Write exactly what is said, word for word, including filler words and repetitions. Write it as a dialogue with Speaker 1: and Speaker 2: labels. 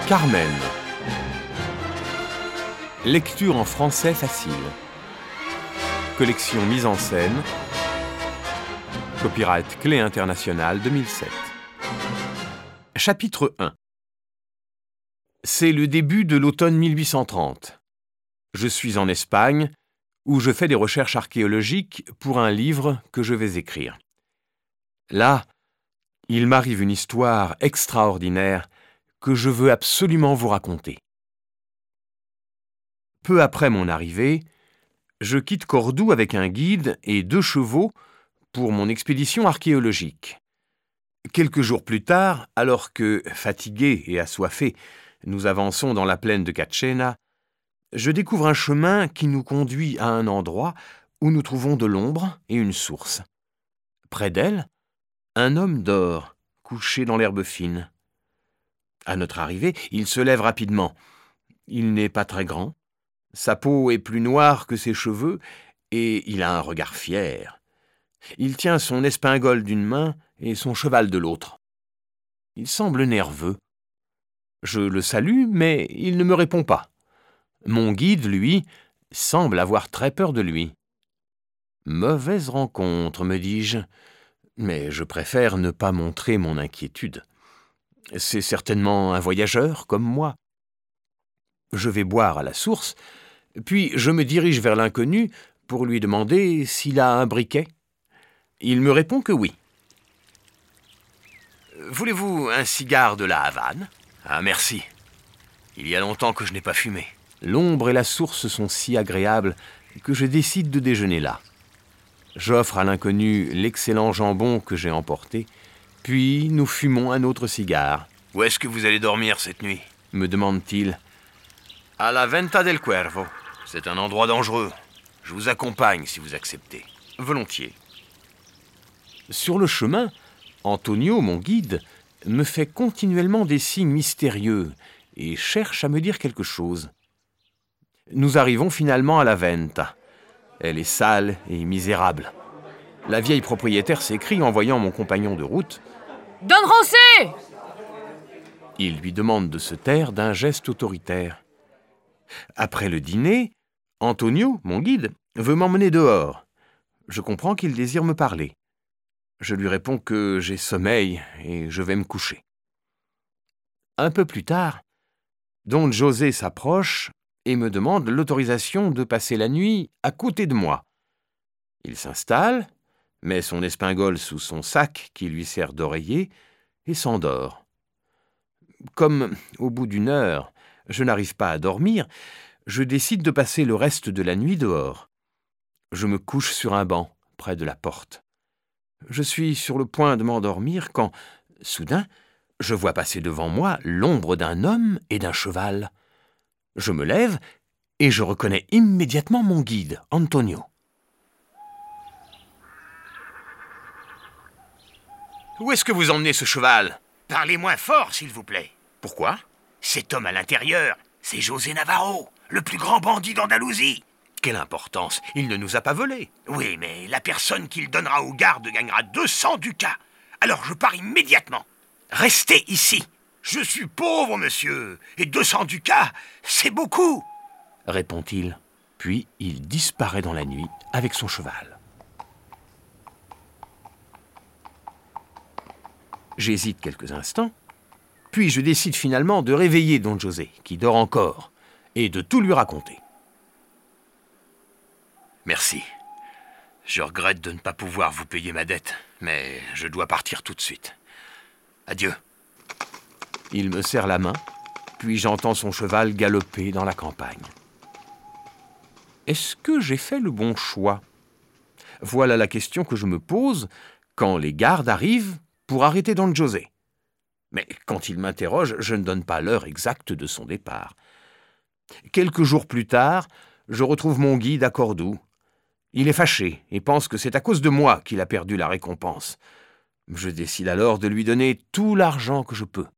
Speaker 1: Carmen. Lecture en français facile. Collection mise en scène. Copyright Clé Internationale deux mille sept. Chapitre un. C'est le début de l'automne mille huit cent trente. Je suis en Espagne, où je fais des recherches archéologiques pour un livre que je vais écrire. Là, il m'arrive une histoire extraordinaire que je veux absolument vous raconter. Peu après mon arrivée, je quitte Cordoue avec un guide et deux chevaux pour mon expédition archéologique. Quelques jours plus tard, alors que, fatigués et assoiffés, nous avançons dans la plaine de Catchena, je découvre un chemin qui nous conduit à un endroit où nous trouvons de l'ombre et une source. Près d'elle, un homme dort, couché dans l'herbe fine. À notre arrivée, il se lève rapidement. Il n'est pas très grand. Sa peau est plus noire que ses cheveux et il a un regard fier. Il tient son espingole d'une main et son cheval de l'autre. Il semble nerveux. Je le salue, mais il ne me répond pas. Mon guide, lui, semble avoir très peur de lui. Mauvaise rencontre, me dis-je, mais je préfère ne pas montrer mon inquiétude. C'est certainement un voyageur comme moi. Je vais boire à la source, puis je me dirige vers l'inconnu pour lui demander s'il a un briquet. Il me répond que oui. « Voulez-vous un cigare de la Havane ? » ?»« Ah, merci. Il y a longtemps que je n'ai pas fumé. » L'ombre et la source sont si agréables que je décide de déjeuner là. J'offre à l'inconnu l'excellent jambon que j'ai emporté, puis nous fumons un autre cigare. « Où est-ce que vous allez dormir cette nuit ?» me demande-t-il. « À la Venta del Cuervo. C'est un endroit dangereux. Je vous accompagne si vous acceptez. »« Volontiers. » Sur le chemin, Antonio, mon guide, me fait continuellement des signes mystérieux et cherche à me dire quelque chose. Nous arrivons finalement à la Venta. Elle est sale et misérable. La vieille propriétaire s'écrie en voyant mon compagnon de route. «
Speaker 2: Don José !»
Speaker 1: Il lui demande de se taire d'un geste autoritaire. Après le dîner, Antonio, mon guide, veut m'emmener dehors. Je comprends qu'il désire me parler. Je lui réponds que j'ai sommeil et je vais me coucher. Un peu plus tard, Don José s'approche et me demande l'autorisation de passer la nuit à côté de moi. Il s'installe, met son espingole sous son sac qui lui sert d'oreiller et s'endort. Comme, au bout d'une heure, je n'arrive pas à dormir, je décide de passer le reste de la nuit dehors. Je me couche sur un banc, près de la porte. Je suis sur le point de m'endormir quand, soudain, je vois passer devant moi l'ombre d'un homme et d'un cheval. Je me lève et je reconnais immédiatement mon guide, Antonio. « Où est-ce que vous emmenez ce cheval ?»«
Speaker 3: Parlez moins fort, s'il vous plaît. »«
Speaker 1: Pourquoi ?»«
Speaker 3: Cet homme à l'intérieur, c'est José Navarro, le plus grand bandit d'Andalousie. » »«
Speaker 1: Quelle importance, il ne nous a pas volés. »«
Speaker 3: Oui, mais la personne qu'il donnera aux gardes gagnera deux cents ducats. Alors je pars immédiatement. Restez ici. Je suis pauvre, monsieur, et deux cents ducats, c'est beaucoup. »
Speaker 1: répond-il. Puis il disparaît dans la nuit avec son cheval. J'hésite quelques instants, puis je décide finalement de réveiller Don José, qui dort encore, et de tout lui raconter. « Merci. Je regrette de ne pas pouvoir vous payer ma dette, mais je dois partir tout de suite. Adieu. » Il me serre la main, puis j'entends son cheval galoper dans la campagne. Est-ce que j'ai fait le bon choix ? Voilà la question que je me pose quand les gardes arrivent pour arrêter Don José. Mais quand il m'interroge, je ne donne pas l'heure exacte de son départ. Quelques jours plus tard, je retrouve mon guide à Cordoue. Il est fâché et pense que c'est à cause de moi qu'il a perdu la récompense. Je décide alors de lui donner tout l'argent que je peux.